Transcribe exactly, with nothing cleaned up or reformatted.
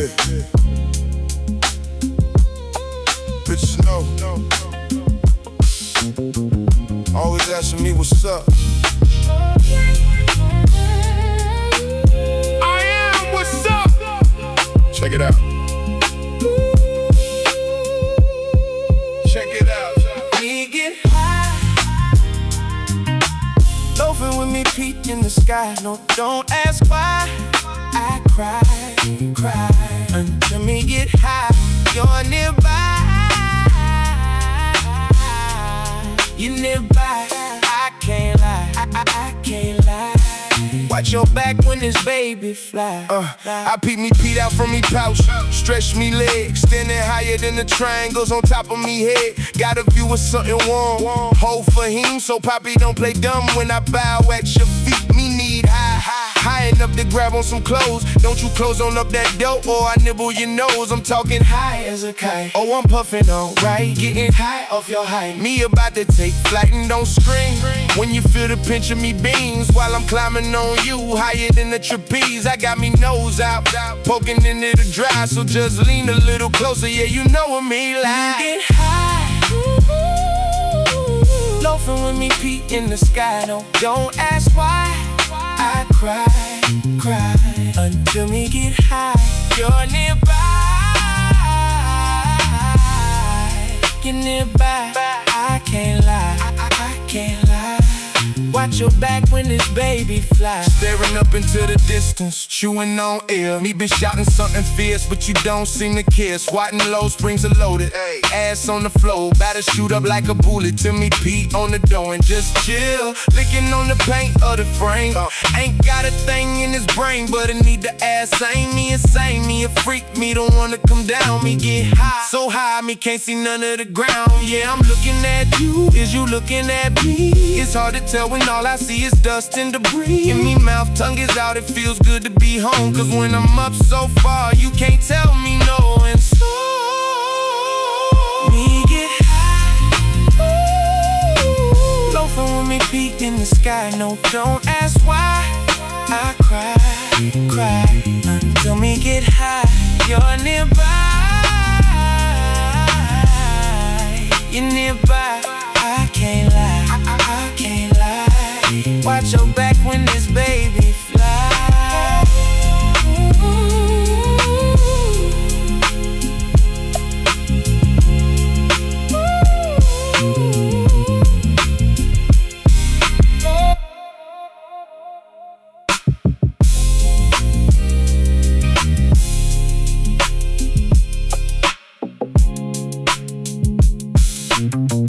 Yeah. Bitches know. Always asking me what's up. I am what's up. Check it out. Check it out. We get high, loafing with me, peek in the sky. No, don't ask why. I cry, cry until me get high. You're nearby, you're nearby. I can't lie, I, I, I can't lie. Watch your back when this baby fly. Uh, I peep me Pete out from me pouch, stretch me legs, standing higher than the triangles on top of me head. Got a view of something warm, hold for him, so Poppy don't play dumb when I bow at your feet. Me need high, high, high enough to grab on some clothes. Don't you close on up that dope or I nibble your nose. I'm talking high as a kite. Oh, I'm puffing on right, getting high off your height. Me about to take flight and don't scream when you feel the pinch of me beams while I'm climbing on you, higher than the trapeze. I got me nose out, poking into the dry, so just lean a little closer. Yeah, you know what me like. Get high, loafing with me, peek in the sky. No, don't ask why. I cry, cry until me get high. You're nearby, you're nearby. I can't lie, I, I, I can't lie. Watch your back when this baby fly. Staring up into the distance, chewing on air. Me been shouting something fierce, but you don't seem to care. Swatting low, springs are loaded, ay. Ass on the floor, about to shoot up like a bullet. To me, Pete on the door and just chill, licking on the paint of the frame. uh, Ain't got a thing in his brain, but I need to ask. Ain't me insane, me a freak, me don't wanna come down. Me get high, so high, me can't see none of the ground. Yeah, I'm looking at you, is you looking at me? It's hard to tell when all I see is dust and debris. And me mouth, tongue is out, it feels good to be home. Cause when I'm up so far, you can't tell me no. And so me get high, ooh, loafing with me, peek in the sky. No, don't ask why. I cry, cry until me get high. You're nearby, you're nearby. I can't lie, I, I, I can't lie. Watch your back when this baby fly. Ooh.